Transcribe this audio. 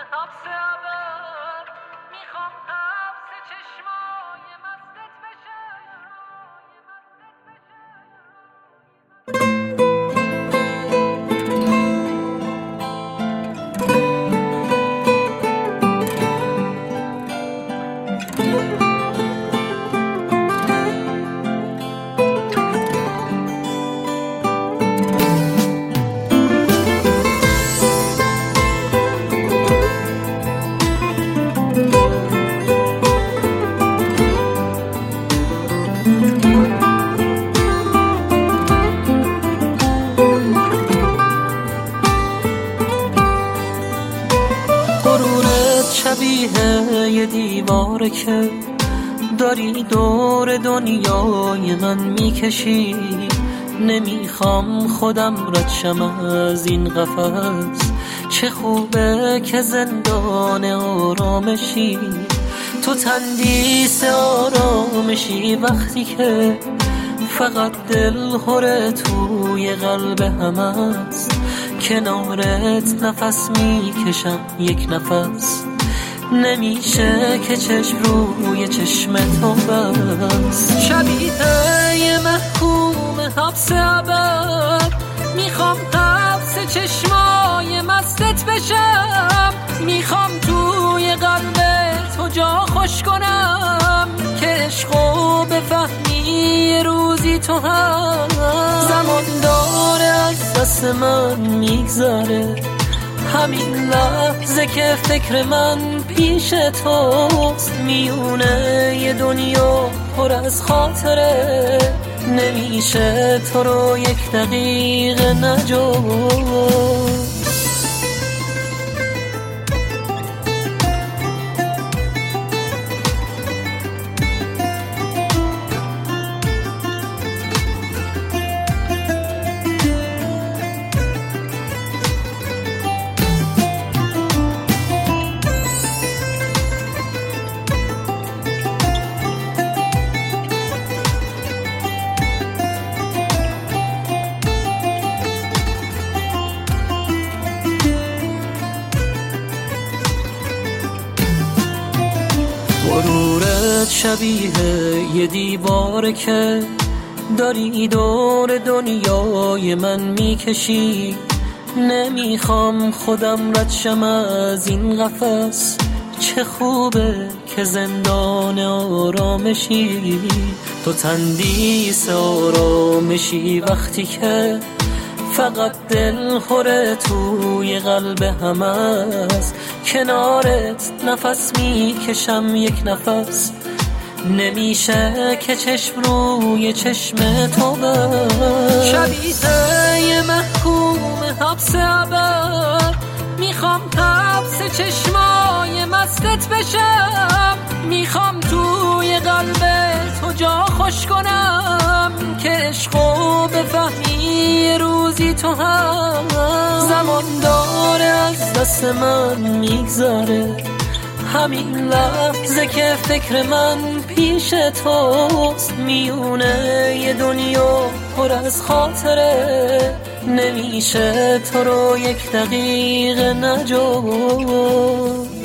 حبس ابد میخوام حبس چشمای مستت بشه. شبیه یه دیواره که داری دور دنیای من میکشی. نمیخوام خودم رد شم از این قفس، چه خوبه که زندان آرامشی. تو تندیس آرامشی وقتی که فقط دل خوره توی قلب هم است. کنارت نفس میکشم یک نفس، نمیشه که چشم روی چشم تو بس. شبیه یه محکوم حبس ابد میخوام حبس چشمای مستت بشم. میخوام توی قلب تو جا خوش کنم که عشقو بفهمی روزی تو هم. زمان داره از دست من میگذره، همین لحظه که فکر من پیش توست. میونه یه دنیا پر از خاطره، نمیشه تو رو یک دقیقه نجست. غرورت شبیه یه دیواره که داری دور دنیای من میکشی. نمیخوام خودم رد شم از این قفس، چه خوبه که زندان آرامشی. تو تندیس آرامشی وقتی که فقط دل خوره توی قلب هم است. کنارت نفس میکشم یک نفس، نمیشه که چشم روی چشم تو بس. شبیه یه محکوم حبس ابد میخوام حبس چشمای مستت بشم. میخوام توی قلب تو جا خوش کنم که عشقو بفهمی روزی تو هم. زمان داره از دست من میگذره، همین لحظه که فکر من پیش توست. میونه یه دنیا پر از خاطره، نمیشه تو رو یک دقیقه نجست.